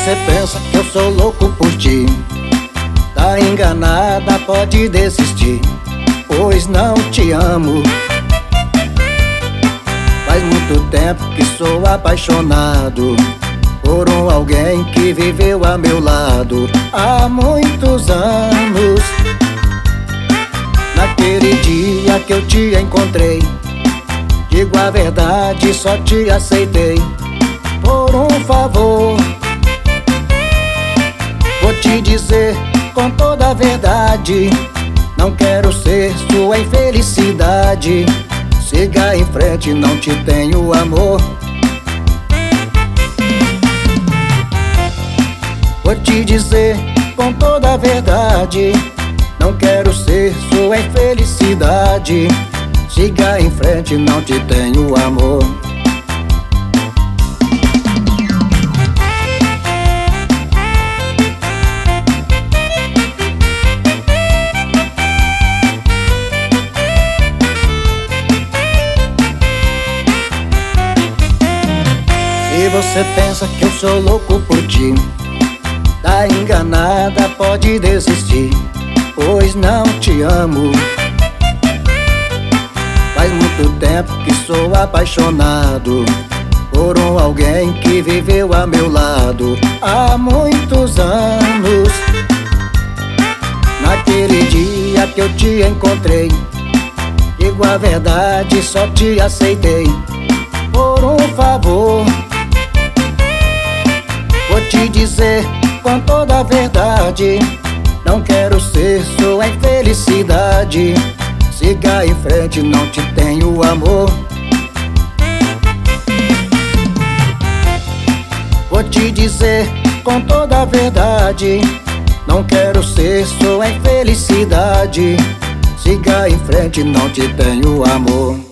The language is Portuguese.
você pensa que eu sou louco por ti, tá enganada, pode desistir, pois não te amo. Faz muito tempo que sou apaixonado por alguém que viveu a meu lado há muitos anos. Naquele dia que eu te encontrei, digo a verdade, só te aceitei por um favor. Vou te dizer com toda a verdade, não quero ser sua infelicidade. Siga em frente, não te tenho amor. Vou te dizer com toda a verdade, não quero ser sua infelicidade. Siga em frente, não te tenho amor. Se você pensa que eu sou louco por ti, tá enganada, pode desistir, pois não te amo. Faz muito tempo que sou apaixonado por alguém que viveu a meu lado há muitos anos. Naquele dia que eu te encontrei, digo a verdade, só te aceitei por um favor. Vou te dizer com toda a verdade, não quero ser sua infelicidade. Siga em frente, não te tenho amor. Vou te dizer com toda a verdade, não quero ser sua infelicidade. Siga em frente, não te tenho amor.